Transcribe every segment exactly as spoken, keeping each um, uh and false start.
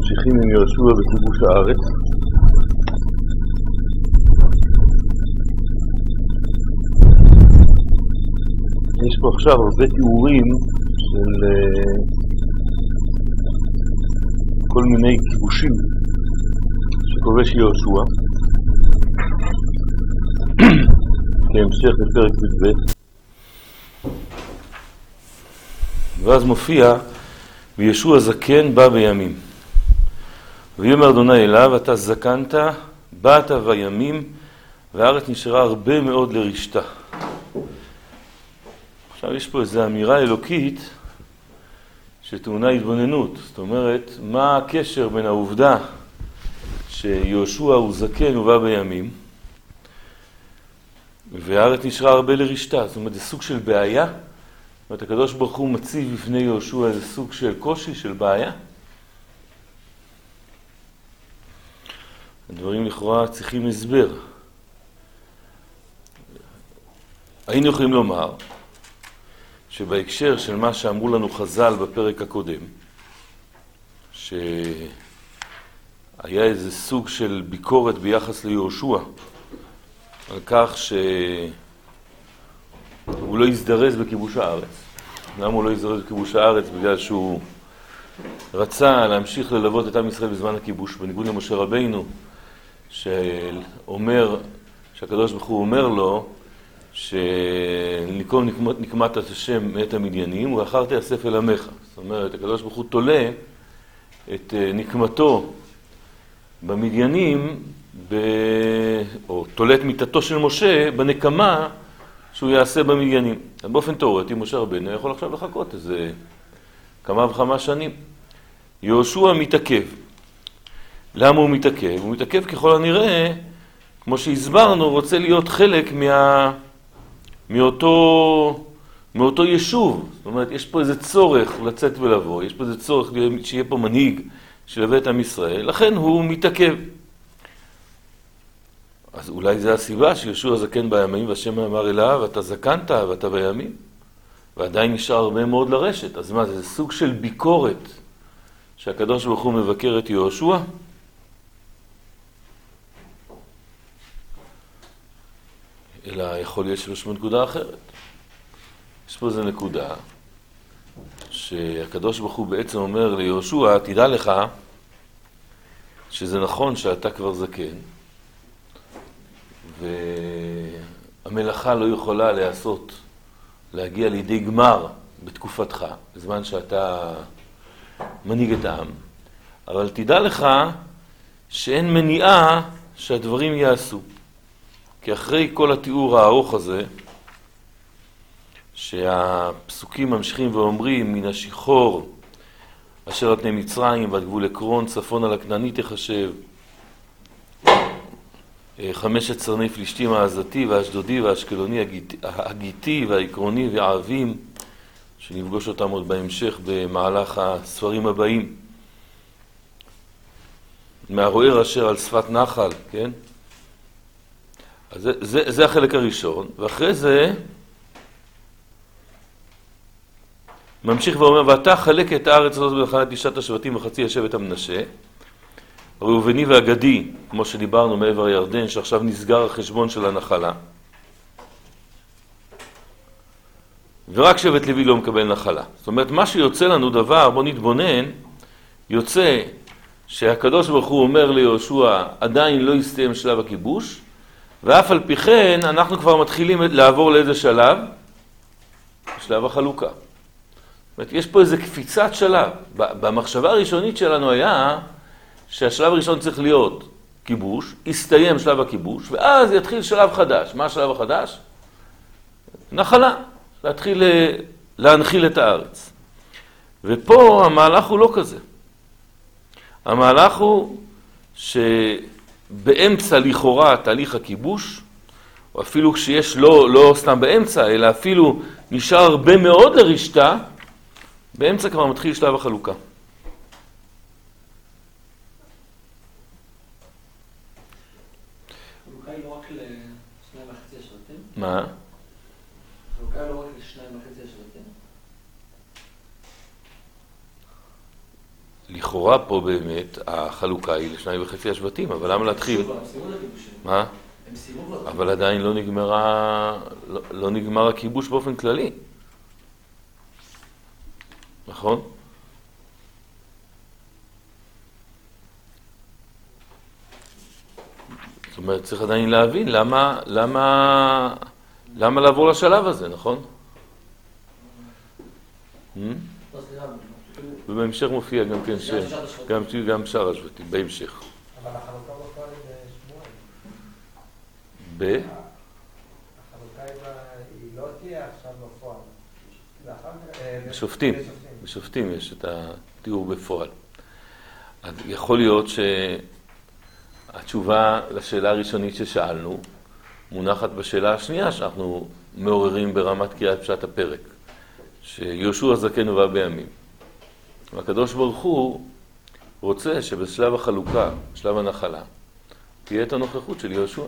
ממשיכים עם יהושע בכיבוש הארץ. יש פה עכשיו הרבה תיאורים של uh, כל מיני כיבושים שכובש יהושע כהמשך לפרק י"ב. ואז מופיע וישוע זקן בא בימים, ויאמר אדוני אליו, אתה זקנת, באת בימים, והארץ נשארה הרבה מאוד לרשתה. עכשיו יש פה איזו אמירה אלוקית שטעונה התבוננות. זאת אומרת, מה הקשר בין העובדה שיהושע הוא זקן ובא בימים והארץ נשארה הרבה לרשתה? זאת אומרת, זה סוג של בעיה. זאת אומרת, הקדוש ברוך הוא מציב בפני יהושע איזה סוג של קושי, של בעיה. הדברים לכאורה צריכים הסבר. היינו יכולים לומר שבהקשר של מה שאמרו לנו חז"ל בפרק הקודם, שהיה איזה סוג של ביקורת ביחס ליהושע, על כך שהוא לא יזדרז בכיבוש הארץ. למה הוא לא יזדרז בכיבוש הארץ? בגלל שהוא רצה להמשיך ללוות את עם ישראל בזמן הכיבוש, בניגוד למשה רבינו, שאומר, שהקדוש ברוך הוא אומר לו, שניקום נקמת את השם מאת המדיינים, ואחר תאסף אל עמך. זאת אומרת, הקדוש ברוך הוא תולה את נקמתו במדיינים, ב... או תולה את מיתתו של משה בנקמה שהוא יעשה במדיינים. באופן תיאורטי, משה רבנו יכול עכשיו לחכות איזה כמה וכמה שנים. יהושע מתעכב. למה הוא מתעכב? הוא מתעכב ככל הנראה, כמו שהסברנו, רוצה להיות חלק מה... מאותו, מאותו יישוב. זאת אומרת, יש פה איזה צורך לצאת ולבוא, יש פה איזה צורך שיהיה פה מנהיג שלווה את עם ישראל, לכן הוא מתעכב. אז אולי זה הסיבה שיהושע זקן בימים, והשם אמר אליו, אתה זקנת ואתה בימים, ועדיין נשאר הרבה מאוד לרשת. אז מה, זה סוג של ביקורת שהקדוש ברוך הוא מבקר את יהושע? אלא יכול להיות שיש נקודה אחרת. יש פה איזו נקודה שהקדוש ברוך הוא בעצם אומר ליהושע, תדע לך שזה נכון שאתה כבר זקן, והמלאכה לא יכולה לעשות, להגיע לידי גמר בתקופתך, בזמן שאתה מנהיג את העם. אבל תדע לך שאין מניעה שהדברים יעשו. כי אחרי כל התיאור הארוך הזה, שהפסוקים ממשיכים ואומרים, מן השיחור אשר על פני מצרים ועד גבול עקרון, צפון על הכנעני תחשב, חמשת צרני פלישתים העזתי והאשדודי והאשקלוני הגיתי והעקרוני והעבים, שנפגוש אותם עוד בהמשך במהלך הספרים הבאים. מהרוער אשר על שפת נחל, כן? אז זה, זה, זה החלק הראשון, ואחרי זה ממשיך ואומר, ואתה חלק את הארץ הזאת בנחלת תשעת השבטים וחצי השבט המנשה, ראובני והגדי, כמו שדיברנו מעבר הירדן, שעכשיו נסגר החשבון של הנחלה, ורק שבט לוי לא מקבל נחלה. זאת אומרת, מה שיוצא לנו דבר, בוא נתבונן, יוצא שהקדוש ברוך הוא אומר ליהושע, עדיין לא יסתיים שלב הכיבוש, ואף על פי כן אנחנו כבר מתחילים לעבור לאיזה שלב? שלב החלוקה. זאת אומרת, יש פה איזה קפיצת שלב. במחשבה הראשונית שלנו היה שהשלב הראשון צריך להיות כיבוש, יסתיים שלב הכיבוש, ואז יתחיל שלב חדש. מה השלב החדש? נחלה. להתחיל להנחיל את הארץ. ופה המהלך הוא לא כזה. המהלך הוא ש... באמצע לכאורה תהליך הכיבוש, או אפילו כשיש לא, לא סתם באמצע, אלא אפילו נשאר הרבה מאוד לרשתה, באמצע כבר מתחיל שלב החלוקה. חלוקה היא לא רק לשניים וחצי השבטים? מה? חלוקה היא לא רק לשניים וחצי השבטים? לכאורה פה באמת החלוקה היא לשניים וחצי השבטים, אבל למה להתחיל? הם סיימו את הכיבוש. מה? הם סיימו כבר. אבל עדיין לא נגמרה, לא, לא נגמר הכיבוש באופן כללי. נכון? זאת אומרת, צריך עדיין להבין למה, למה, למה לעבור לשלב הזה, נכון? לא, סליחה, ובהמשך מופיע גם כן ש... גם, גם שאר השבטים, בהמשך. אבל החלוקה בפועל היא בשבועיים. ב? החלוקה היא לא תהיה עכשיו בפועל. בשופטים, בשופטים יש את התיאור בפועל. אז יכול להיות שהתשובה לשאלה הראשונית ששאלנו מונחת בשאלה השנייה שאנחנו מעוררים ברמת קריאת פשט הפרק, שיהושע זקן ובא בימים. והקדוש ברוך הוא רוצה שבשלב החלוקה, בשלב הנחלה, תהיה את הנוכחות של יהושע.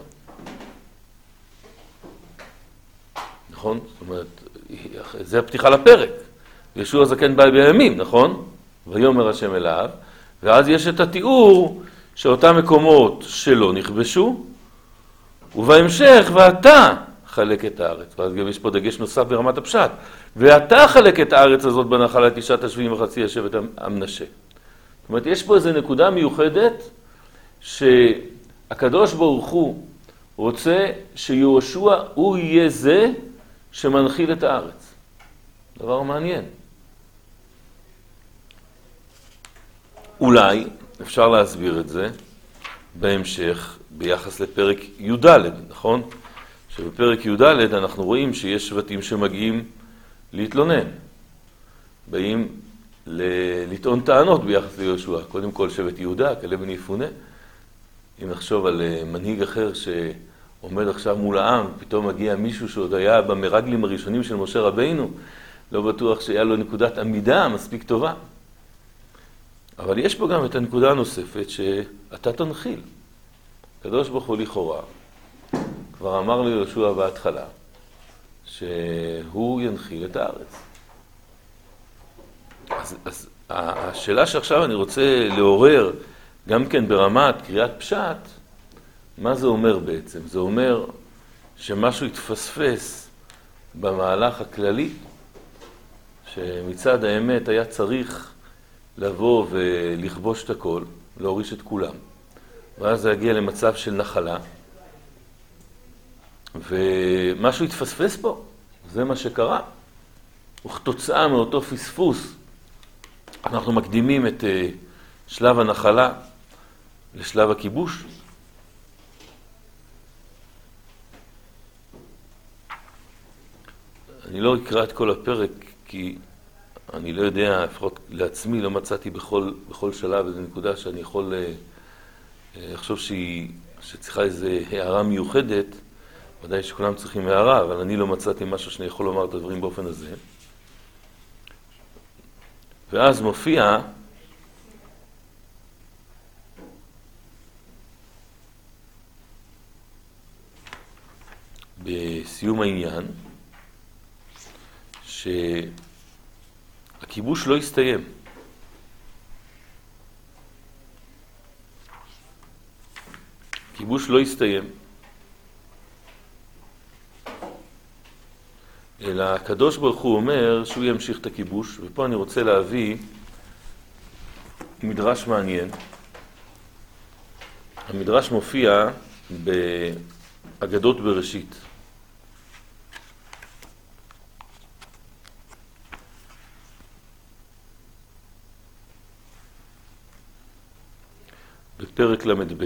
נכון? זאת אומרת, זה הפתיחה לפרק. יהושע זקן בא בימים, נכון? ויאמר השם אליו, ואז יש את התיאור שאותם מקומות שלא נכבשו, ובהמשך, ואתה חלק את הארץ. ואז גם יש פה דגש נוסף ברמת הפשט. ואתה חלק את הארץ הזאת בנחלה תשעת השבעים וחצי השבט המנשה. זאת אומרת, יש פה איזו נקודה מיוחדת שהקדוש ברוך הוא רוצה שיהושע הוא יהיה זה שמנחיל את הארץ. דבר מעניין. אולי אפשר להסביר את זה בהמשך ביחס לפרק י"ד, נכון? שבפרק י"ד אנחנו רואים שיש שבטים שמגיעים להתלונן. באים לטעון טענות ביחס ליהושע. קודם כל שבט יהודה, כלב בן יפונה. אם נחשוב על מנהיג אחר שעומד עכשיו מול העם, פתאום מגיע מישהו שעוד היה במרגלים הראשונים של משה רבינו, לא בטוח שהיה לו נקודת עמידה מספיק טובה. אבל יש פה גם את הנקודה הנוספת שאתה תנחיל. הקדוש ברוך הוא לכאורה כבר אמר ליהושע בהתחלה שהוא ינחיל את הארץ. אז, אז השאלה שעכשיו אני רוצה לעורר גם כן ברמת קריאת פשט, מה זה אומר בעצם? זה אומר שמשהו התפספס במהלך הכללי, שמצד האמת היה צריך לבוא ולכבוש את הכל, להוריש את כולם. ואז זה הגיע למצב של נחלה, ומשהו התפספס פה, זה מה שקרה. וכתוצאה מאותו פספוס, אנחנו מקדימים את שלב הנחלה לשלב הכיבוש. אני לא אקרא את כל הפרק, כי אני לא יודע, לפחות לעצמי לא מצאתי בכל, בכל שלב איזו נקודה שאני יכול לחשוב שהיא, שצריכה איזו הערה מיוחדת. ודאי שכולם צריכים הערה, אבל אני לא מצאתי משהו שאני יכול לומר את הדברים באופן הזה. ואז מופיע בסיום העניין שהכיבוש לא הסתיים. הכיבוש לא הסתיים. אלא הקדוש ברוך הוא אומר שהוא ימשיך את הכיבוש, ופה אני רוצה להביא מדרש מעניין. המדרש מופיע באגדות בראשית. בפרק למד ב'.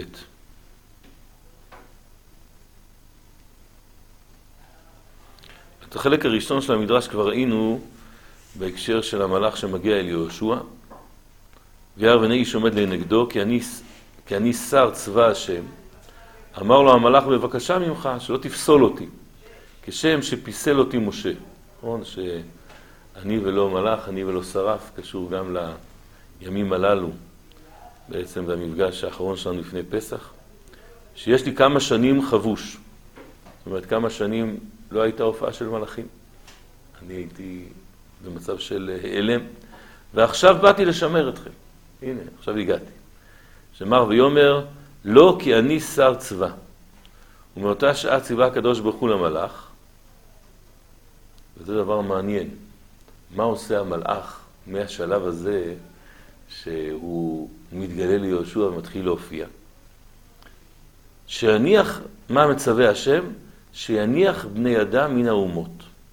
את החלק הראשון של המדרש כבר ראינו בהקשר של המלאך שמגיע אל יהושע. וירא והנה איש עומד לנגדו, כי אני, כי אני שר צבא השם. אמר לו המלאך, בבקשה ממך שלא תפסול אותי, כשם שפיסל אותי משה. נכון? שאני ולא מלאך, אני ולא שרף, קשור גם לימים הללו, בעצם במפגש האחרון שלנו לפני פסח, שיש לי כמה שנים חבוש. זאת אומרת, כמה שנים לא הייתה הופעה של מלאכים. אני הייתי במצב של העלם, ועכשיו באתי לשמר אתכם. הנה, עכשיו הגעתי. שמר ויומר, לא כי אני שר צבא. ומאותה שעה ציווה הקדוש ברוך הוא למלאך, וזה דבר מעניין. מה עושה המלאך מהשלב הזה שהוא מתגלה ליהושע ומתחיל להופיע? שיניח, מה מצווה השם? שיניח בני אדם מן האומות.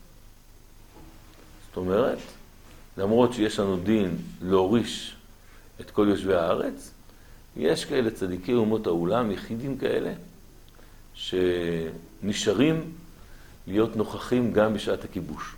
זאת אומרת, למרות שיש לנו דין להוריש את כל יושבי הארץ, יש כאלה צדיקי אומות העולם, יחידים כאלה, שנשארים להיות נוכחים גם בשעת הכיבוש.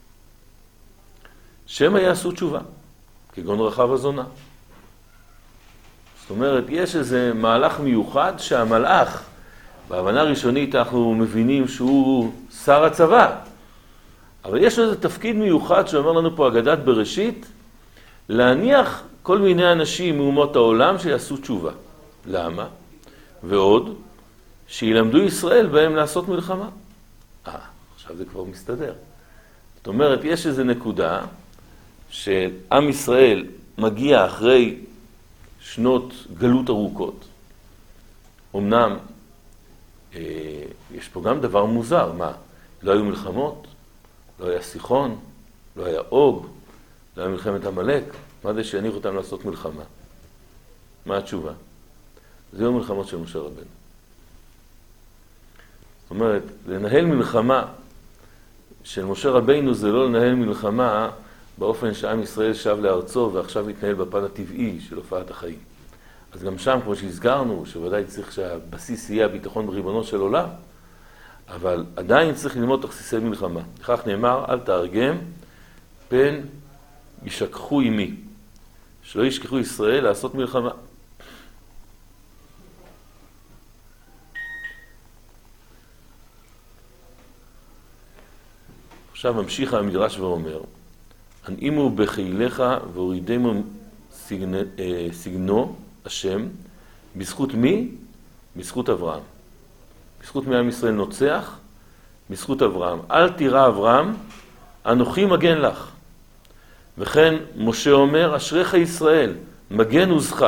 שמא יעשו תשובה, כגון רחב הזונה. זאת אומרת, יש איזה מהלך מיוחד שהמלאך, בהבנה ראשונית אנחנו מבינים שהוא שר הצבא, אבל יש איזה תפקיד מיוחד שאומר לנו פה אגדת בראשית, להניח כל מיני אנשים מאומות העולם שיעשו תשובה. למה? ועוד, שילמדו ישראל בהם לעשות מלחמה. אה, עכשיו זה כבר מסתדר. זאת אומרת, יש איזו נקודה שעם ישראל מגיע אחרי שנות גלות ארוכות. אמנם, אה, יש פה גם דבר מוזר. מה? לא היו מלחמות? לא היה סיחון? לא היה אוג? לא היה מלחמת המלך? מה זה שיניח אותם לעשות מלחמה? מה התשובה? זה היו מלחמות של משה רבנו. זאת אומרת, לנהל מלחמה של משה רבנו זה לא לנהל מלחמה באופן שעם ישראל שב לארצו ועכשיו מתנהל בפן הטבעי של הופעת החיים. אז גם שם, כמו שהזכרנו, שוודאי צריך שהבסיס יהיה הביטחון בריבונו של עולם, אבל עדיין צריך ללמוד תכסיסי מלחמה. לכך נאמר, אל תארגם פן ישכחו עמי. שלא ישכחו ישראל לעשות מלחמה. עכשיו ממשיך המדרש ואומר, הנעימו בחיליך והורידמו סגנ... סגנו השם, בזכות מי? בזכות אברהם. בזכות מי עם ישראל נוצח? בזכות אברהם. אל תירא אברהם, אנוכי מגן לך. וכן משה אומר, אשריך ישראל, מגן עוזך.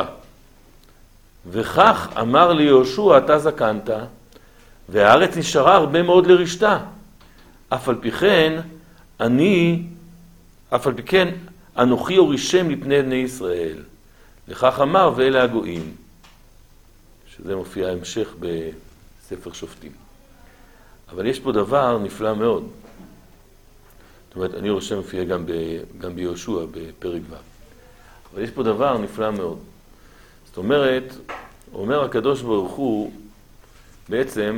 וכך אמר ליהושע, אתה זקנת, והארץ נשארה הרבה מאוד לרשתה. אף על פי כן, אני, אף על פי כן, אנוכי הורישם לפני בני ישראל. לכך אמר, ואלה הגויים. שזה מופיע המשך בספר שופטים. אבל יש פה דבר נפלא מאוד. זאת אומרת, אני רושם מופיע גם, ב, גם ביהושע, בפרק ו'. אבל יש פה דבר נפלא מאוד. זאת אומרת, אומר הקדוש ברוך הוא, בעצם,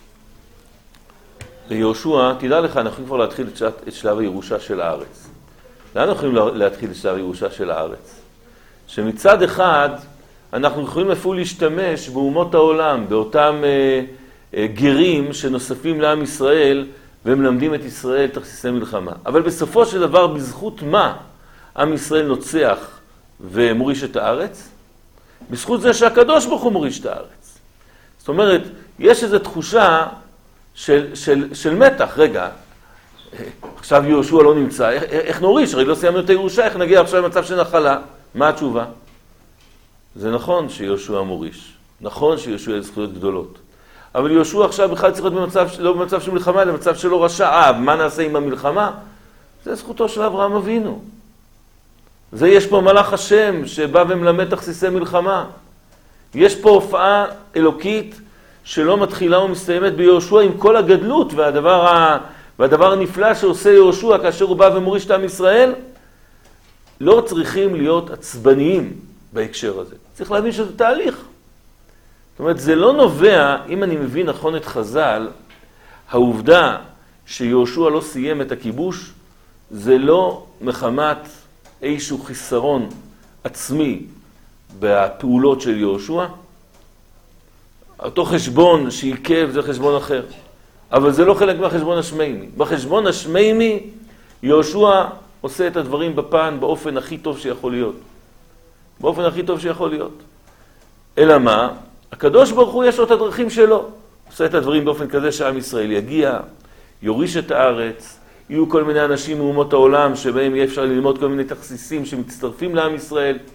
ליהושע, תדע לך, אנחנו יכולים כבר להתחיל את, שעת, את שלב הירושה של הארץ. לאן אנחנו יכולים להתחיל את שלב הירושה של הארץ? שמצד אחד, אנחנו יכולים אפילו להשתמש באומות העולם, באותם אה, אה, גרים שנוספים לעם ישראל, והם למדים את ישראל תכסיסי מלחמה. אבל בסופו של דבר, בזכות מה עם ישראל נוצח ומוריש את הארץ? בזכות זה שהקדוש ברוך הוא מוריש את הארץ. זאת אומרת, יש איזו תחושה של, של, של מתח. רגע, עכשיו יהושע לא נמצא, איך, איך נוריש? הרי לא סיימנו את הירושה, איך נגיע עכשיו למצב של נחלה? מה התשובה? זה נכון שיהושע מוריש. נכון שיהושע יש זכויות גדולות. אבל יהושע עכשיו בכלל צריך להיות במצב, לא במצב של מלחמה, אלא במצב שלא רשע. אה, מה נעשה עם המלחמה? זה זכותו של אברהם אבינו. זה יש פה מלאך השם שבא ומלמד תכסיסי מלחמה. יש פה הופעה אלוקית שלא מתחילה ומסתיימת ביהושע עם כל הגדלות, והדבר, ה... והדבר הנפלא שעושה יהושע כאשר הוא בא ומוריש את עם ישראל, לא צריכים להיות עצבניים בהקשר הזה. צריך להבין שזה תהליך. זאת אומרת, זה לא נובע, אם אני מבין נכון את חז"ל, העובדה שיהושע לא סיים את הכיבוש, זה לא מחמת איזשהו חיסרון עצמי בפעולות של יהושע. אותו חשבון שעיכב זה חשבון אחר. אבל זה לא חלק מהחשבון השמיימי. בחשבון השמיימי, יהושע עושה את הדברים בפן באופן הכי טוב שיכול להיות. באופן הכי טוב שיכול להיות. אלא מה? הקדוש ברוך הוא יש לו את הדרכים שלו. עושה את הדברים באופן כזה שעם ישראל יגיע, יוריש את הארץ, יהיו כל מיני אנשים מאומות העולם שבהם יהיה אפשר ללמוד כל מיני תכסיסים שמצטרפים לעם ישראל,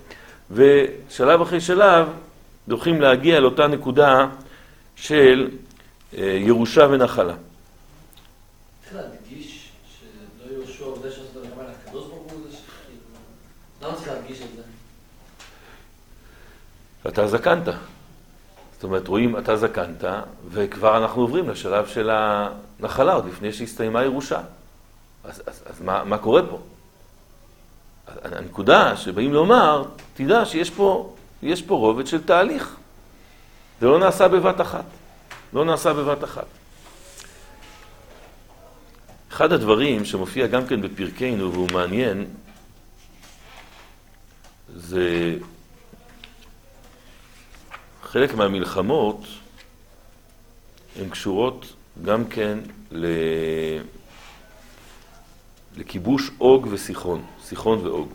ושלב אחרי שלב דוחים להגיע לאותה נקודה של ירושה ונחלה. צריך להדגיש שלא יהושע עובדה שעשו את המלחמה לקדוש ברוך הוא זה ש... למה צריך להדגיש את זה? אתה זקנת. זאת אומרת, רואים, אתה זקנת, וכבר אנחנו עוברים לשלב של הנחלה, עוד לפני שהסתיימה ירושה. אז, אז, אז מה, מה קורה פה? הנקודה שבאים לומר, תדע שיש פה, יש פה רובד של תהליך. זה לא נעשה בבת אחת. לא נעשה בבת אחת. אחד הדברים שמופיע גם כן בפרקנו והוא מעניין, זה חלק מהמלחמות הן קשורות גם כן ל... לכיבוש אוג וסיחון, סיחון ואוג.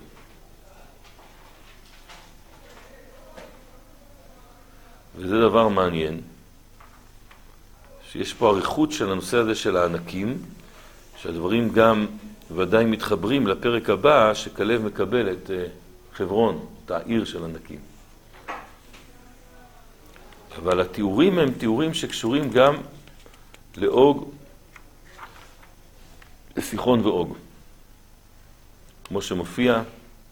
וזה דבר מעניין, שיש פה עריכות של הנושא הזה של הענקים, שהדברים גם ודאי מתחברים לפרק הבא שכלב מקבל את חברון, את העיר של ענקים. אבל התיאורים הם תיאורים שקשורים גם לאוג, לסיחון ואוג. כמו שמופיע,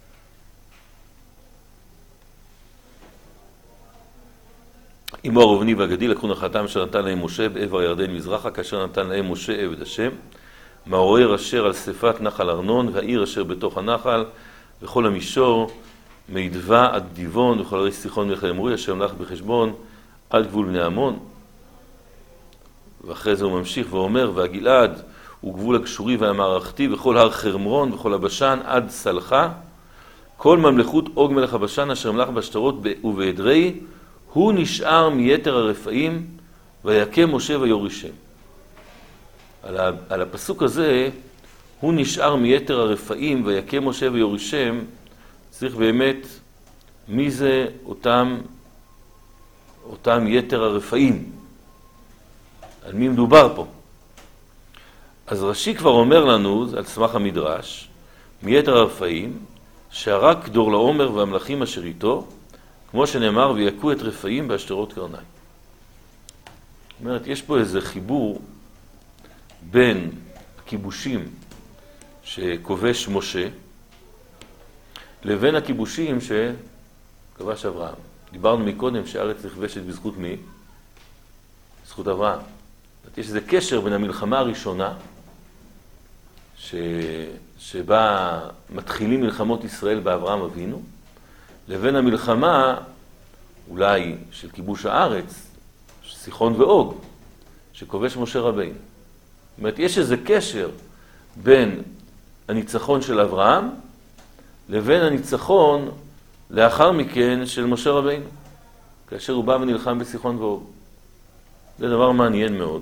אמו הרובני והגדי לקחו נחלתם אשר נתן להם משה בעבר הירדן מזרחה, כאשר נתן להם משה עבד השם, מעורר אשר על שפת נחל ארנון, והעיר אשר בתוך הנחל, וכל המישור, מדווה עד דיבון, וכל הרי סיחון מלך האמורי, אשר מלך בחשבון, עד גבול בני עמון. ואחרי זה הוא ממשיך ואומר, והגלעד הוא גבול הקשורי והמערכתי, וכל הר חרמרון, וכל הבשן עד סלחה, כל ממלכות אוג מלך הבשן, אשר מלך בשטרות ובעדרי, הוא נשאר מיתר הרפאים, ויקם משה ויורישם. על, ה, על הפסוק הזה, הוא נשאר מיתר הרפאים, ויקם משה ויורישם, צריך באמת, מי זה אותם, אותם יתר הרפאים? על מי מדובר פה? אז רש"י כבר אומר לנו, על סמך המדרש, מיתר הרפאים, שהרק דור לעומר והמלכים אשר איתו, כמו שנאמר, ויקו את רפאים בהשתרות קרניים. זאת אומרת, יש פה איזה חיבור בין הכיבושים שכובש משה, לבין הכיבושים שכבש אברהם. דיברנו מקודם שהארץ נכבשת בזכות מי? בזכות אברהם. יש איזה קשר בין המלחמה הראשונה, ש... שבה מתחילים מלחמות ישראל באברהם אבינו, לבין המלחמה אולי של כיבוש הארץ, סיחון ואוג, שכובש משה רבינו. זאת אומרת, יש איזה קשר בין הניצחון של אברהם לבין הניצחון לאחר מכן של משה רבינו, כאשר הוא בא ונלחם בסיחון ואוג. זה דבר מעניין מאוד.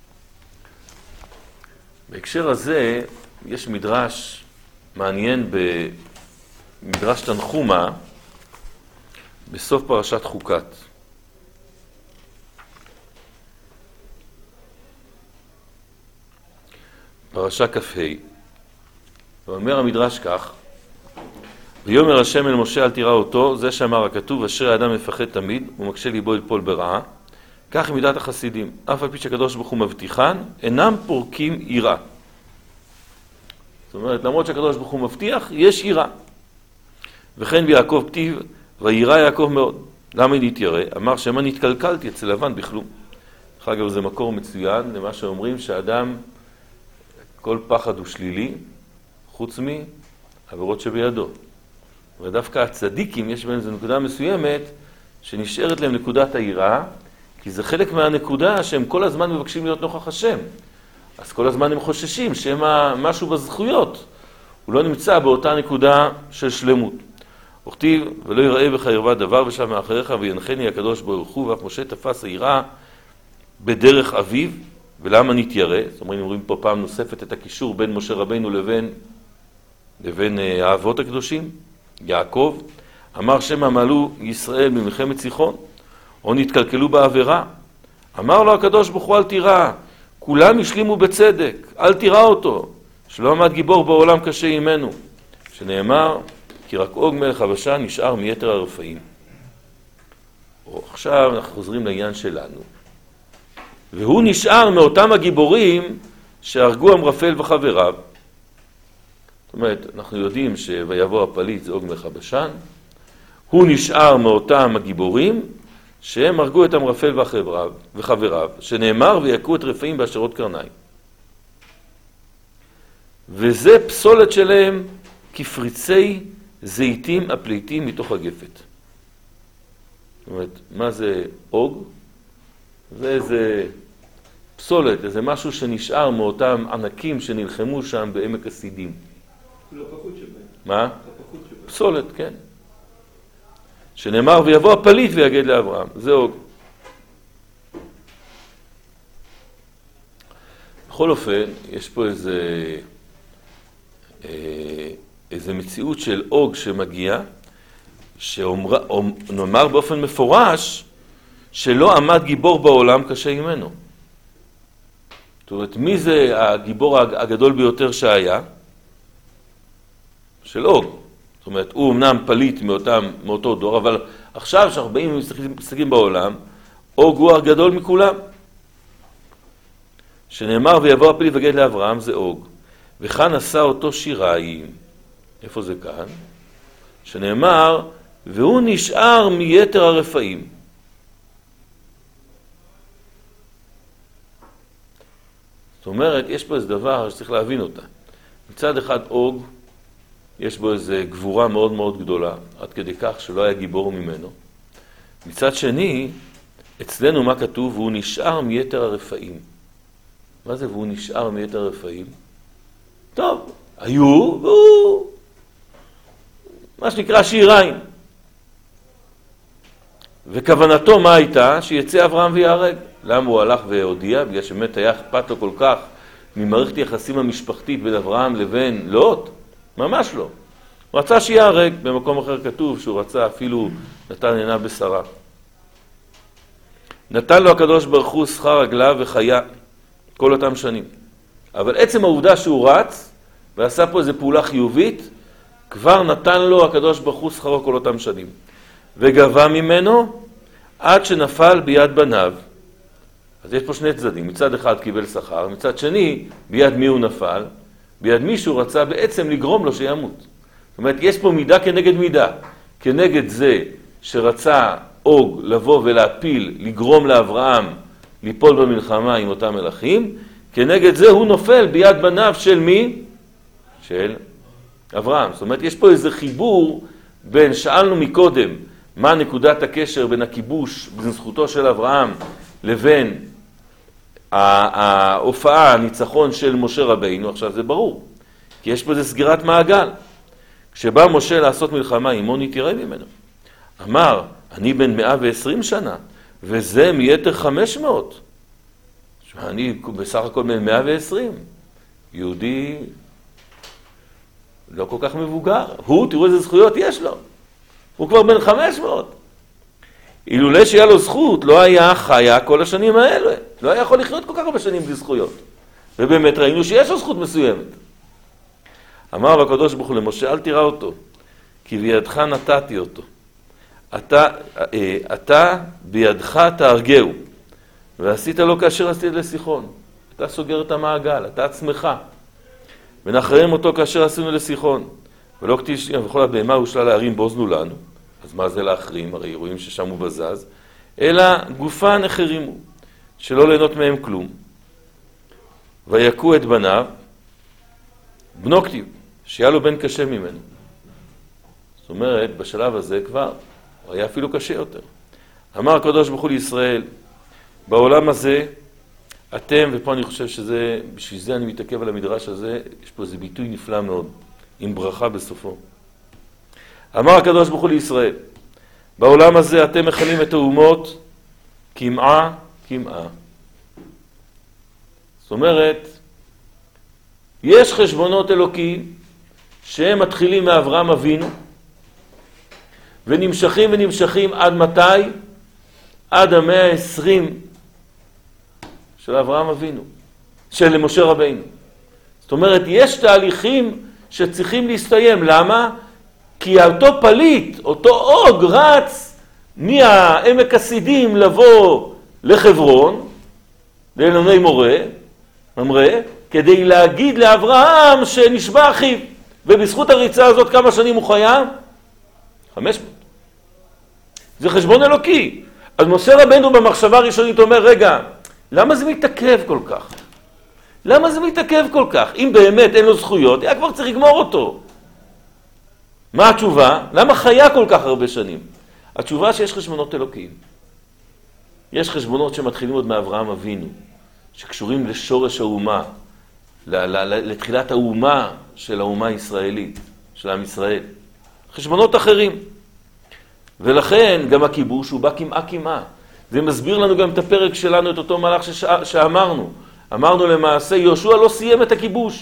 בהקשר הזה יש מדרש מעניין במדרש תנחומה בסוף פרשת חוקת. פרשה כ"ה. ואומר המדרש כך, ויאמר השם אל משה אל תירא אותו, זה שאמר הכתוב, אשר האדם מפחד תמיד ומקשה ליבו ליפול ברעה, כך מידת החסידים, אף על פי שהקדוש ברוך הוא מבטיחן, אינם פורקים יראה. זאת אומרת, למרות שהקדוש ברוך הוא מבטיח, יש יראה. וכן ביעקב כתיב, וירא יעקב מאוד. למה נתיירא? אמר שמה נתקלקלתי אצל לבן בכלום. אחר כך זה מקור מצוין למה שאומרים שהאדם, כל פחד הוא שלילי, חוץ מעבירות שבידו. ודווקא הצדיקים, יש בהם איזו נקודה מסוימת, שנשארת להם נקודת היראה, כי זה חלק מהנקודה שהם כל הזמן מבקשים להיות נוכח השם. אז כל הזמן הם חוששים שהם משהו בזכויות. הוא לא נמצא באותה נקודה של שלמות. וכתיב, ולא יראה בך ירבה דבר ושם מאחריך, וינחני הקדוש ברוך הוא, ואף משה תפס היראה בדרך אביו. ולמה נתיירא? זאת אומרת, אומרים פה פעם נוספת את הקישור בין משה רבינו לבין, לבין האבות הקדושים, יעקב. אמר שמה מעלו ישראל במלחמת סיחון, או נתקלקלו בעבירה. אמר לו הקדוש ברוך הוא אל תירא, כולם השלימו בצדק, אל תירא אותו, שלא עמד גיבור בעולם קשה עמנו. שנאמר, כי רק אוג מלך הבשן נשאר מיתר הרפאים. או, עכשיו אנחנו חוזרים לעניין שלנו. והוא נשאר מאותם הגיבורים שהרגו אמרפל וחבריו. זאת אומרת, אנחנו יודעים שויבוא הפליט זה אוג מלך הבשן. הוא נשאר מאותם הגיבורים שהם הרגו את אמרפל וחבריו, וחבריו, שנאמר ויכו את רפאים באשרות קרניים. וזה פסולת שלהם כפריצי זיתים הפליטים מתוך הגפת. זאת אומרת, מה זה אוג? זה איזה פסולת, איזה משהו שנשאר מאותם ענקים שנלחמו שם בעמק הסידים. לא פחות שבהם. מה? לא פחות שבהם. פסולת, כן. שנאמר ויבוא הפליט ויגד לאברהם. זה אוג. בכל אופן, יש פה איזה, איזה מציאות של אוג שמגיע, שנאמר באופן מפורש, שלא עמד גיבור בעולם קשה ממנו. זאת אומרת, מי זה הגיבור הגדול ביותר שהיה? של אוג. זאת אומרת, הוא אמנם פליט מאותם, מאותו דור, אבל עכשיו שאנחנו באים ומסתכלים בעולם, אוג הוא הגדול מכולם. שנאמר ויבוא הפליט ויגד לאברהם זה אוג. וכאן עשה אותו שיריים. איפה זה כאן? שנאמר, והוא נשאר מיתר הרפאים. זאת אומרת, יש פה איזה דבר שצריך להבין אותה. מצד אחד אוג, יש בו איזו גבורה מאוד מאוד גדולה, עד כדי כך שלא היה גיבור ממנו. מצד שני, אצלנו מה כתוב? והוא נשאר מיתר הרפאים. מה זה והוא נשאר מיתר הרפאים? טוב, היו, והוא מה שנקרא שיריים. וכוונתו מה הייתה? שיצא אברהם ויהרג. למה הוא הלך והודיע? בגלל שבאמת היה אכפת לו כל כך ממערכת יחסים המשפחתית בין אברהם לבין לוט? ממש לא. הוא רצה שיהרג. במקום אחר כתוב שהוא רצה אפילו נתן עיניו בשרה. נתן לו הקדוש ברוך הוא שכר רגליו וחיה כל אותם שנים. אבל עצם העובדה שהוא רץ ועשה פה איזו פעולה חיובית, כבר נתן לו הקדוש ברוך הוא שכרו כל אותם שנים. וגבה ממנו עד שנפל ביד בניו. אז יש פה שני צדדים. מצד אחד קיבל שכר, מצד שני ביד מי הוא נפל? ביד מישהו רצה בעצם לגרום לו שימות. זאת אומרת, יש פה מידה כנגד מידה. כנגד זה שרצה אוג לבוא ולהפיל, לגרום לאברהם ליפול במלחמה עם אותם מלכים, כנגד זה הוא נופל ביד בניו של מי? של אברהם. זאת אומרת, יש פה איזה חיבור בין, שאלנו מקודם, מה נקודת הקשר בין הכיבוש, בין זכותו של אברהם, לבין ההופעה, הניצחון של משה רבינו. עכשיו זה ברור, כי יש פה איזה סגירת מעגל. כשבא משה לעשות מלחמה, עמו נתירא ממנו. אמר, אני בן מאה ועשרים שנה, וזה מיתר חמש מאות. אני בסך הכל בן מאה ועשרים. יהודי לא כל כך מבוגר. הוא, תראו איזה זכויות יש לו. הוא כבר בן חמש מאות. אילולא שהיה לו זכות, לא היה חיה כל השנים האלה. לא היה יכול לחיות כל כך הרבה שנים בלי זכויות. ובאמת ראינו שיש לו זכות מסוימת. אמר הקדוש ברוך הוא למשה, אל תראה אותו, כי בידך נתתי אותו. אתה, אתה בידך תהרגהו, ועשית לו כאשר עשית לסיחון. אתה סוגר את המעגל, אתה עצמך. ונחרם אותו כאשר עשינו לסיחון. ולא כתיש, וכל הבהמה הושלה להרים בוזנו לנו. אז מה זה להחרים? הרי רואים ששם הוא בזז. אלא גופה נחרימו, שלא ליהנות מהם כלום. ויקו את בניו, בנו כתיב, שהיה לו בן קשה ממנו. זאת אומרת, בשלב הזה כבר, הוא היה אפילו קשה יותר. אמר הקדוש ברוך הוא לישראל, בעולם הזה, אתם, ופה אני חושב שזה, בשביל זה אני מתעכב על המדרש הזה, יש פה איזה ביטוי נפלא מאוד, עם ברכה בסופו. אמר הקדוש ברוך הוא לישראל, בעולם הזה אתם מכלים את האומות, כמעה, כמעה. זאת אומרת, יש חשבונות אלוקיים, שהם מתחילים מאברהם אבינו, ונמשכים ונמשכים עד מתי? עד המאה העשרים של אברהם אבינו, של משה רבינו. זאת אומרת, יש תהליכים שצריכים להסתיים. למה? כי אותו פליט, אותו אוג רץ מהעמק הסידים לבוא לחברון, לאלוני מורה, ממרא, כדי להגיד לאברהם שנשבע אחיו. ובזכות הריצה הזאת כמה שנים הוא חיה? חמש מאות. זה חשבון אלוקי. אז משה רבנו במחשבה הראשונית אומר, רגע, למה זה מתעכב כל כך? למה זה מתעכב כל כך? אם באמת אין לו זכויות, היה כבר צריך לגמור אותו. מה התשובה? למה חיה כל כך הרבה שנים? התשובה שיש חשבונות אלוקיים. יש חשבונות שמתחילים עוד מאברהם אבינו, שקשורים לשורש האומה, לתחילת האומה של האומה הישראלית, של עם ישראל. חשבונות אחרים. ולכן גם הכיבוש הוא בא כמעה כמעה. זה מסביר לנו גם את הפרק שלנו, את אותו מהלך שש... שאמרנו. אמרנו למעשה, יהושע לא סיים את הכיבוש.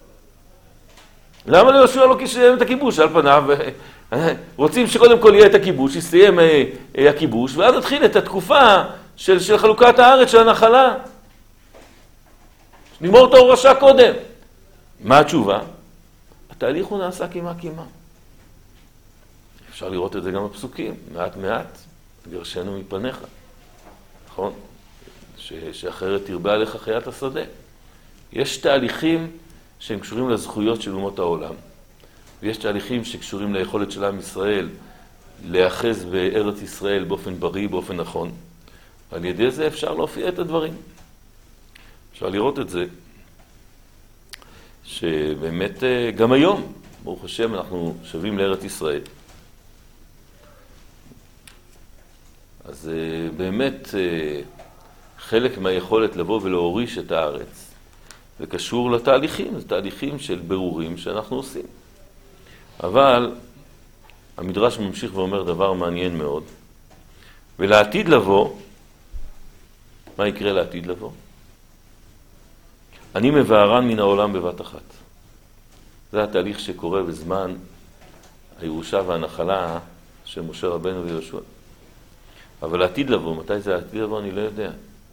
למה ליהושע לא סיים את הכיבוש? על פניו, רוצים שקודם כל יהיה את הכיבוש, יסיים הכיבוש, ואז נתחיל את התקופה של, של חלוקת הארץ של הנחלה. נגמור את ההורשה קודם. מה התשובה? התהליך הוא נעשה כמעה כמעה. אפשר לראות את זה גם בפסוקים, מעט מעט, גרשנו מפניך. נכון? ש, שאחרת תרבה עליך חיית השדה. יש תהליכים שהם קשורים לזכויות של אומות העולם, ויש תהליכים שקשורים ליכולת של עם ישראל להיאחז בארץ ישראל באופן בריא, באופן נכון. על ידי זה אפשר להופיע את הדברים. אפשר לראות את זה, שבאמת גם היום, ברוך השם, אנחנו שווים לארץ ישראל. אז באמת חלק מהיכולת לבוא ולהוריש את הארץ, וקשור לתהליכים, זה תהליכים של ברורים שאנחנו עושים. אבל המדרש ממשיך ואומר דבר מעניין מאוד. ולעתיד לבוא, מה יקרה לעתיד לבוא? אני מבארן מן העולם בבת אחת. זה התהליך שקורה בזמן הירושה והנחלה של משה רבנו ויהושע. אבל לעתיד לבוא, מתי זה לעתיד לבוא אני לא יודע.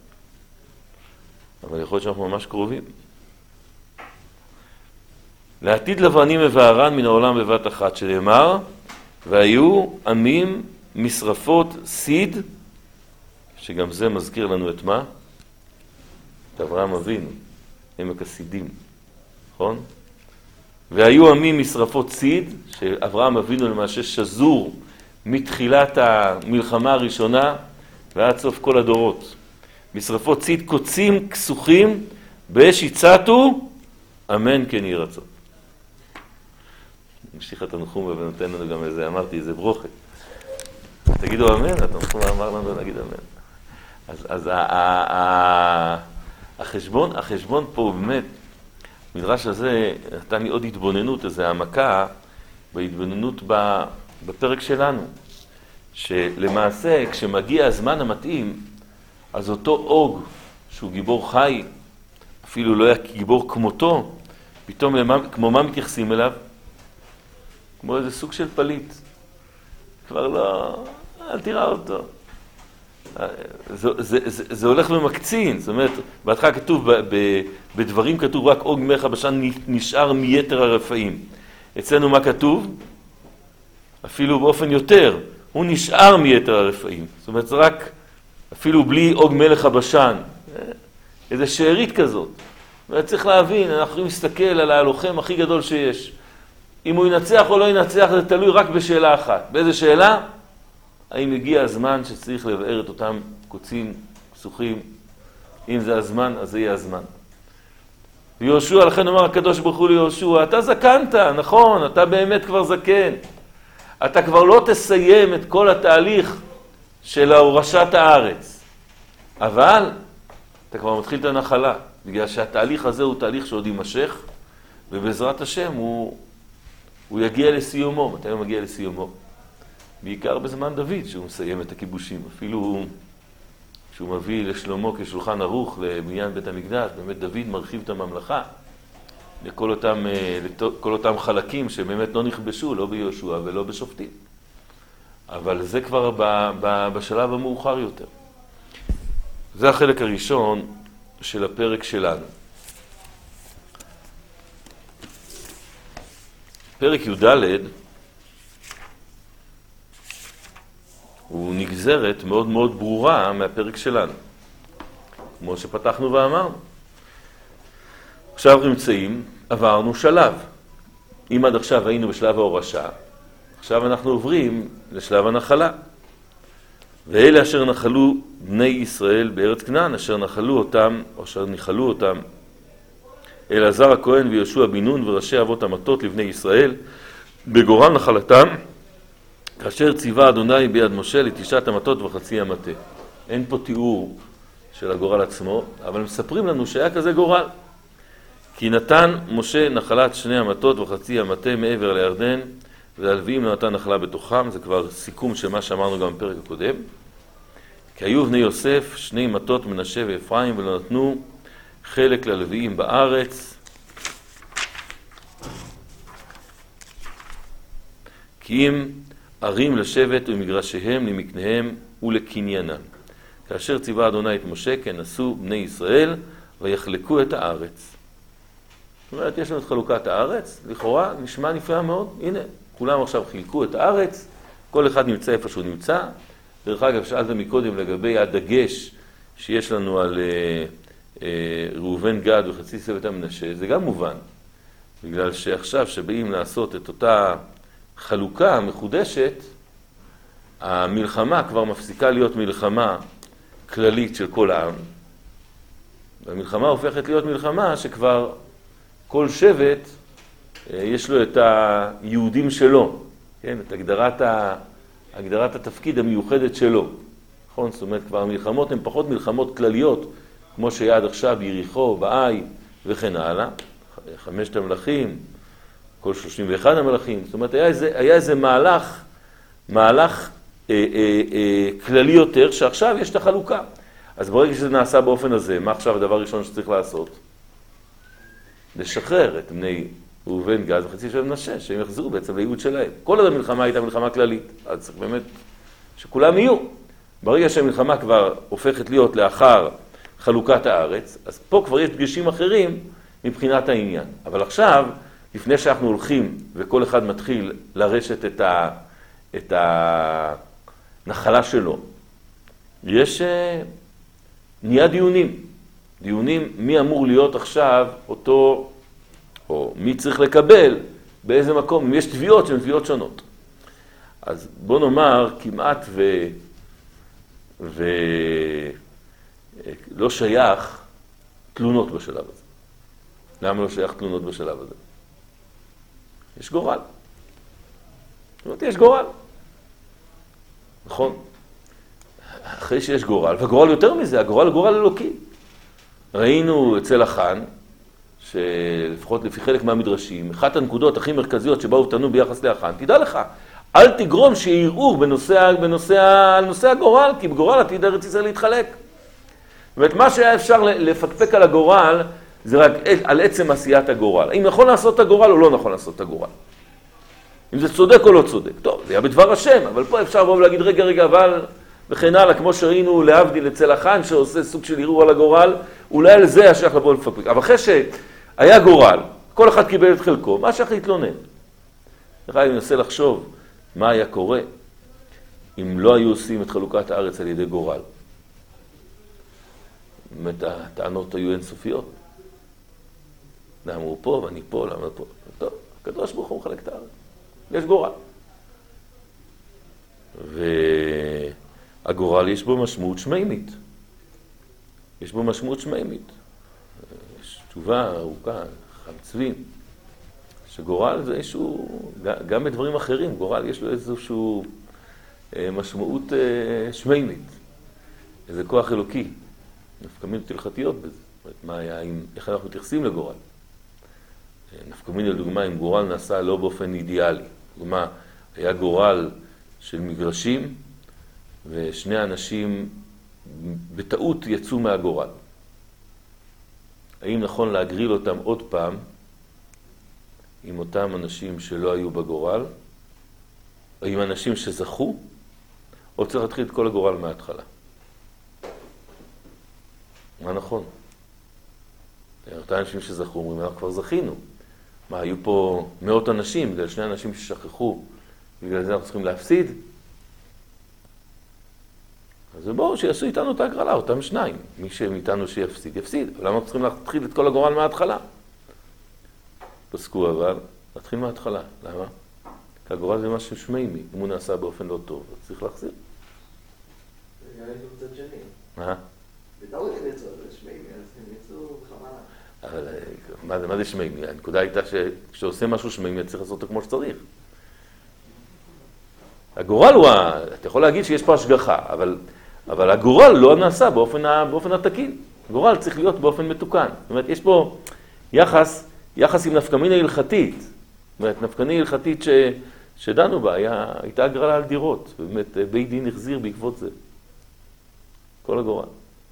אבל יכול להיות שאנחנו ממש קרובים. לעתיד לבוא אני מבארן מן העולם בבת אחת, שנאמר, והיו עמים משרפות סיד, שגם זה מזכיר לנו את מה? את אברהם אבינו, עמק הסידים, נכון? והיו עמים משרפות סיד, שאברהם אבינו למעשה שזור מתחילת המלחמה הראשונה ועד סוף כל הדורות. משרפות סיד קוצים כסוכים באש יצאתו, אמן כן יהי רצון. נמשיך את הנחום ונותן לנו גם איזה, אמרתי, איזה ברוכה. תגידו אמן, התנחום אמר לנו נגיד אמן. אז, אז ה, ה, ה, החשבון, החשבון פה באמת, המדרש הזה נתן לי עוד התבוננות, איזו העמקה בהתבוננות בפרק שלנו, שלמעשה כשמגיע הזמן המתאים, אז אותו אוג שהוא גיבור חי, אפילו לא היה גיבור כמותו, פתאום למה, כמו מה מתייחסים אליו? כמו איזה סוג של פליט. כבר לא, אל תראה אותו. זה, זה, זה, זה הולך ומקצין, זאת אומרת, בהתחלה כתוב, ב, ב, בדברים כתוב רק אוג מלך הבשן נשאר מיתר הרפאים. אצלנו מה כתוב? אפילו באופן יותר, הוא נשאר מיתר הרפאים. זאת אומרת, זה רק, אפילו בלי אוג מלך הבשן, איזו שארית כזאת. וצריך להבין, אנחנו יכולים להסתכל על הלוחם הכי גדול שיש. אם הוא ינצח או לא ינצח, זה תלוי רק בשאלה אחת. באיזה שאלה? האם הגיע הזמן שצריך לבאר את אותם קוצים, כסוכים? אם זה הזמן, אז זה יהיה הזמן. ויהושע, לכן אומר הקדוש ברוך הוא ליהושע, אתה זקנת, נכון, אתה באמת כבר זקן. אתה כבר לא תסיים את כל התהליך של הורשת הארץ. אבל אתה כבר מתחיל את הנחלה, בגלל שהתהליך הזה הוא תהליך שעוד יימשך, ובעזרת השם הוא, הוא יגיע לסיומו. מתי הוא מגיע לסיומו? בעיקר בזמן דוד, שהוא מסיים את הכיבושים. אפילו שהוא מביא לשלמה כשולחן ערוך לבניין בית המקדש, באמת דוד מרחיב את הממלכה לכל אותם, לכל אותם חלקים שבאמת לא נכבשו, לא ביהושע ולא בשופטים. אבל זה כבר ב, ב, בשלב המאוחר יותר. זה החלק הראשון של הפרק שלנו. פרק י"ד הוא נגזרת מאוד מאוד ברורה מהפרק שלנו, כמו שפתחנו ואמרנו. עכשיו נמצאים, עברנו שלב. אם עד עכשיו היינו בשלב ההורשה, עכשיו אנחנו עוברים לשלב הנחלה. ואלה אשר נחלו בני ישראל בארץ כנען, אשר נחלו אותם, או אשר נחלו אותם, אלעזר הכהן ויהושע בן נון וראשי אבות המטות לבני ישראל, בגורל נחלתם, כאשר ציווה אדוני ביד משה לתשעת המטות וחצי המטה. אין פה תיאור של הגורל עצמו, אבל מספרים לנו שהיה כזה גורל. כי נתן משה נחלת שני המטות וחצי המטה מעבר לירדן, והלוויים לא נתן נחלה בתוכם. זה כבר סיכום של מה שאמרנו גם בפרק הקודם. כי היו בני יוסף שני מטות מנשה ואפרים, ולא נתנו חלק ללוויים בארץ, כי אם ערים לשבט ומגרשיהם למקניהם ולקניינם. כאשר ציווה אדוני את משה, כן עשו בני ישראל ויחלקו את הארץ. זאת אומרת, יש לנו את חלוקת הארץ, לכאורה נשמע נפלא מאוד. הנה, כולם עכשיו חילקו את הארץ, כל אחד נמצא איפה שהוא נמצא. דרך אגב, שאלת מקודם לגבי הדגש שיש לנו על אה, אה, ראובן גד וחצי שבט המנשה, זה גם מובן. בגלל שעכשיו שבאים לעשות את אותה חלוקה מחודשת, המלחמה כבר מפסיקה להיות מלחמה כללית של כל העם. והמלחמה הופכת להיות מלחמה שכבר כל שבט יש לו את היהודים שלו, כן? את הגדרת, ה... הגדרת התפקיד המיוחדת שלו. נכון? זאת אומרת, כבר המלחמות הן פחות מלחמות כלליות, כמו שהיה עד עכשיו ביריחו, באי וכן הלאה. חמשת המלכים, כל שלושים ואחד המלכים. זאת אומרת, היה איזה, היה איזה מהלך, מהלך אה, אה, אה, כללי יותר, שעכשיו יש את החלוקה. אז ברגע שזה נעשה באופן הזה, מה עכשיו הדבר הראשון שצריך לעשות? לשחרר את בני ראובן גד וחצי שבט מנשה, שהם יחזרו בעצם לייעוד שלהם. כל עוד המלחמה הייתה מלחמה כללית, אז צריך באמת שכולם יהיו. ברגע שהמלחמה כבר הופכת להיות לאחר חלוקת הארץ, אז פה כבר יש דגשים אחרים מבחינת העניין. אבל עכשיו, לפני שאנחנו הולכים וכל אחד מתחיל לרשת את, ה, את הנחלה שלו, יש נהיה דיונים. דיונים מי אמור להיות עכשיו אותו, או מי צריך לקבל, באיזה מקום, אם יש תביעות שהן תביעות שונות. אז בוא נאמר, כמעט ו... ולא שייך תלונות בשלב הזה. למה לא שייך תלונות בשלב הזה? יש גורל. זאת אומרת, יש גורל. נכון? אחרי שיש גורל, והגורל יותר מזה, הגורל הוא גורל אלוקי. ראינו אצל החאן, שלפחות לפי חלק מהמדרשים, אחת הנקודות הכי מרכזיות שבאו ותנו ביחס להחאן, תדע לך, אל תגרום שיראו בנושא, בנושא, בנושא הגורל, כי בגורל עתיד ארץ ישראל להתחלק. זאת אומרת, מה שהיה אפשר לפקפק על הגורל, זה רק על עצם עשיית הגורל. האם נכון לעשות את הגורל או לא נכון לעשות את הגורל. אם זה צודק או לא צודק. טוב, זה היה בדבר השם, אבל פה אפשר לבוא ולהגיד, רגע, רגע, אבל... וכן הלאה, כמו שראינו להבדיל אצל החאן שעושה סוג של ערעור על הגורל, אולי על זה השייך לבוא לפקפק. אבל אחרי שהיה גורל, כל אחד קיבל את חלקו, מה שייך להתלונן? אני מנסה לחשוב מה היה קורה אם לא היו עושים את חלוקת הארץ על ידי גורל. באמת הטענות היו אינסופיות. למה הוא פה ואני פה, למה פה? טוב, הקדוש ברוך הוא מחלק את הארץ. יש גורל. והגורל יש בו משמעות שמימית. יש בו משמעות שמימית. יש תשובה ארוכה, חמצבים. שגורל זה איזשהו, גם בדברים אחרים, גורל יש לו איזשהו משמעות שמימית. איזה כוח אלוקי. נפקמינות הלכתיות בזה. מה היה, איך אנחנו מתייחסים לגורל? נפקמינות לדוגמה, אם גורל נעשה לא באופן אידיאלי. דוגמה, היה גורל של מגרשים, ושני אנשים בטעות יצאו מהגורל. האם נכון להגריל אותם עוד פעם עם אותם אנשים שלא היו בגורל, או עם אנשים שזכו, או צריך להתחיל את כל הגורל מההתחלה? מה נכון? אותם אנשים שזכו אומרים, אנחנו כבר זכינו. מה, היו פה מאות אנשים, בגלל שני אנשים ששכחו, בגלל זה אנחנו צריכים להפסיד? אז בואו שיעשו איתנו את ההגרלה, אותם שניים. מי מאיתנו שיפסיד, יפסיד. אבל למה צריכים להתחיל את כל הגורל מההתחלה? פסקו אבל, להתחיל מההתחלה. למה? כי הגורל זה משהו שמימי. אם הוא נעשה באופן לא טוב, אז צריך להחזיר. זה גם יש קצת שני. מה? בטעות הם יצאו, זה שמימי, אז הם יצאו בכוונה. אבל מה זה, מה זה שמימי? הנקודה הייתה שכשעושה משהו שמימי, צריך לעשות אותו כמו שצריך. הגורל הוא, אתה יכול להגיד שיש פה השגחה, אבל, אבל הגורל לא נעשה באופן, באופן התקין. הגורל צריך להיות באופן מתוקן. זאת אומרת, יש פה יחס, יחס עם נפקמינה הלכתית. זאת אומרת, נפקמינה הלכתית ש, שדנו בה, היה, הייתה הגרלה על דירות. באמת, בית דין החזיר בעקבות זה. כל הגורל.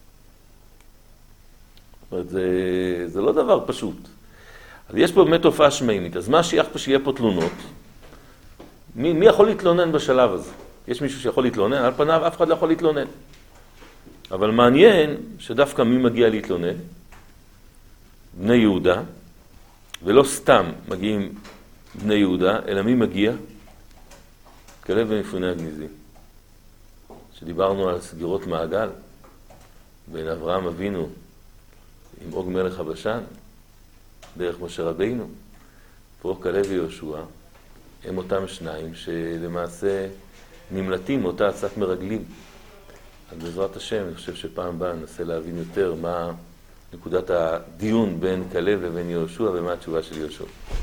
זאת אומרת, זה, זה לא דבר פשוט. אז יש פה באמת תופעה שמימית. אז מה שייך פה שיהיה פה תלונות? מי, מי יכול להתלונן בשלב הזה? יש מישהו שיכול להתלונן? על פניו אף אחד לא יכול להתלונן. אבל מעניין שדווקא מי מגיע להתלונן? בני יהודה, ולא סתם מגיעים בני יהודה, אלא מי מגיע? כלב ומפוני הגניזים. שדיברנו על סגירות מעגל בין אברהם אבינו עם אוג מלך הבשן, דרך משה רבינו, פה כלב ויהושע, הם אותם שניים שלמעשה נמלטים מאותה עצת מרגלים. אז בעזרת השם, אני חושב שפעם הבאה ננסה להבין יותר מה נקודת הדיון בין כלב לבין יהושע ומה התשובה של יהושע.